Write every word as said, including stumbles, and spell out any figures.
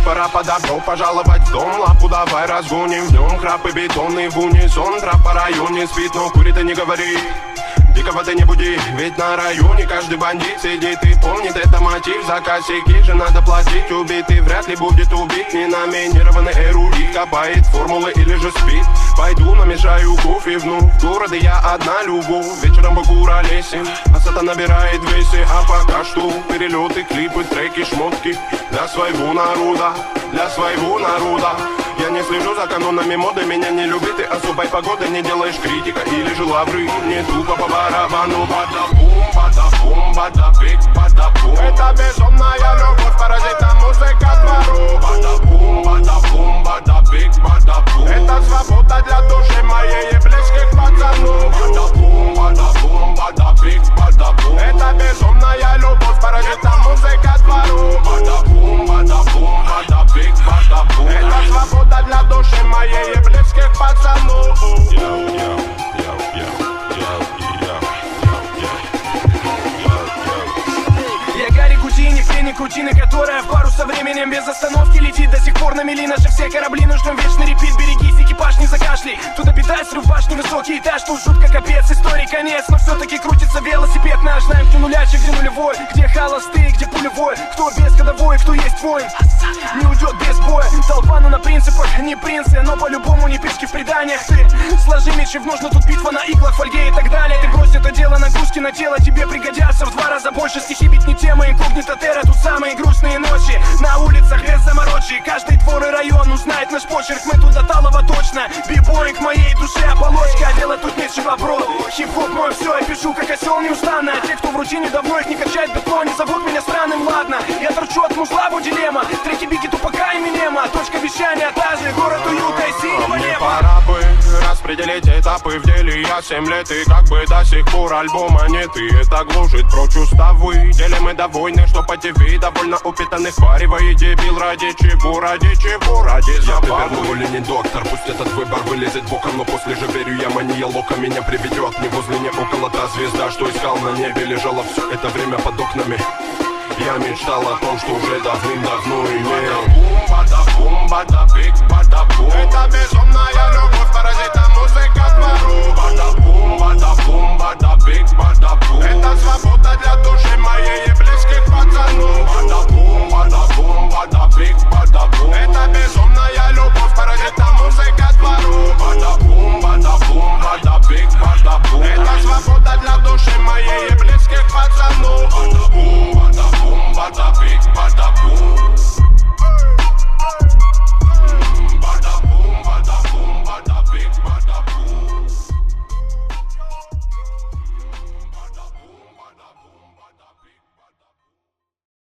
пора под добро пожаловать в дом. Лапу давай разгоним в нем, храп и бетонный в унисон. Трап по районе спит, но курит и не говорит. Дикого ты не буди, ведь на районе каждый бандит сидит и помнит, это мотив. За косяки же надо платить, убитый вряд ли будет убит. Не номинированный эрудит, копает формулы или же спит. Пойду намешаю кофе вновь, в городе я одна любовь. Вечером покуролесим, а сата набирает весе. А пока что перелеты, клипы, треки, шмотки для своего народа, для своего народа. Я не слежу за канонами моды, меня не любит и особой погоды. Не делаешь критика или же лавры, не тупо по барабану. Бада-бум, бада-бум, бада-бик, бада-бум. Это безумная любовь, паразита музыка двору. Бада-бум, бада-бум, бада-бик, бада-бум. Это свобода для души моей и близких пацанов. Бада-бум, бада-бум, бада-бик, бада-бум. Это безумная любовь, паразита музыка двору. Бада-бум, бада-бум, бада-бик, бада-бум. Это свобода для души моей и близких пацанов. Я Гарри Гудини, пленник рутины, которая в пару со временем без остановки летит. До сих пор на мели наши все корабли, но ждем вечный репит. Берегись, экипаж не закашляй, туда беда, срыв башни, высокий этаж. Тут жутко капец, истории конец, но все-таки крутится велосипед наш. Знаем, где нулячий, где нулевой, где холостые, где пулевой. Кто без ходовой, кто есть воин, не уйдет без боя. Толпа, ну на принципах, не принцы, но по-любому не пешки в преданиях. Ты сложи мечи, нужно тут битва на иглах, фольге и так далее. Ты брось это дело, нагрузки на тело тебе пригодятся в два раза больше. Стихи бить не тема, инкогнито терра, тут самые грустные ночи. На улицах без заморочи, каждый двор и район узнает наш почерк. Мы тут до талого точно, бибоинг моей душе оболочка. А дело тут нечего, бро, хип-хоп мой все, я пишу как осел неустанно. А те, кто в рутине давно их не качает бетон, не зовут меня странным, ладно. Я торчу от музла, дилемма, треки Бигги, Тупака и Эминема. Точка вещания та же, город уюта и синего неба. Мне пора бы распределить этапы в деле. Я семь лет и как бы до сих пор альбома нет. И это глушит прочь уставы. Делим мы до войны, что по ТВ довольно упитанных варивай. Дебил, ради чего, ради чего, ради забавы. Я или не доктор, пусть этот выбор вылезет боком. Но после же верю я, мания лока меня приведет. Не возле, не около та звезда, что искал на небе. Лежала все это время под окнами. Я мечтал о том, что уже давным-давно и нет. Бада-бум, бада-бум, бада-бик,